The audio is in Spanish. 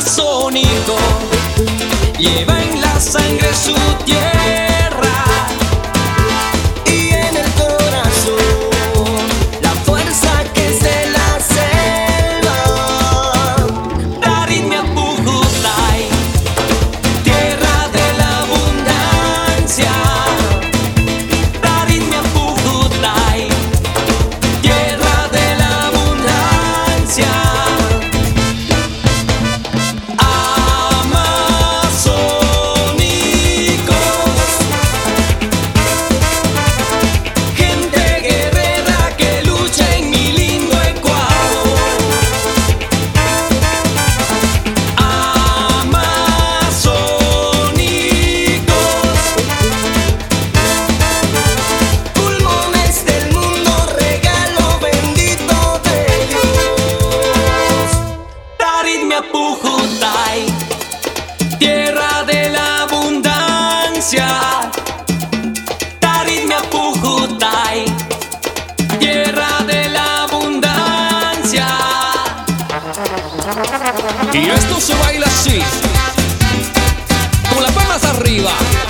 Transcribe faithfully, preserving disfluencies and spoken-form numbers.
amazónico lleva en la sangre su tierra y en el corazón la fuerza que es de la selva. Taritmia Pujutay, tierra de la abundancia. Taritmia Pujutay, tierra de la abundancia. Pujutay, tierra de la abundancia. Taritmia Pujutay, tierra de la abundancia. Y esto se baila así, con las palmas arriba.